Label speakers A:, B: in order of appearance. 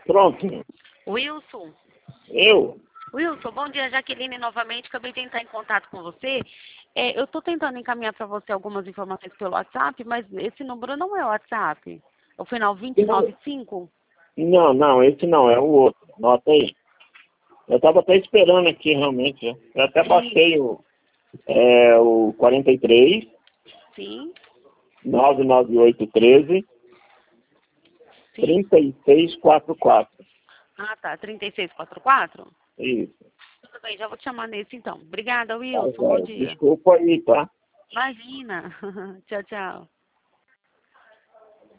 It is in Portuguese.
A: Pronto.
B: Wilson.
A: Eu?
B: Wilson, bom dia, Jaqueline novamente. Acabei de entrar em contato com você. Eu estou tentando encaminhar para você algumas informações pelo WhatsApp, mas esse número não é o WhatsApp. É o final 295?
A: Não, esse não, é o outro. Nota aí. Eu estava até esperando aqui, realmente. Eu até baixei o 43,
B: Sim.
A: 99813,
B: Sim.
A: 3644.
B: Ah, tá. 3644?
A: Isso.
B: Tudo bem, já vou te chamar nesse então. Obrigada,
A: Tá,
B: Wilson. Bom dia.
A: desculpa aí, tá?
B: Imagina. Tchau, tchau.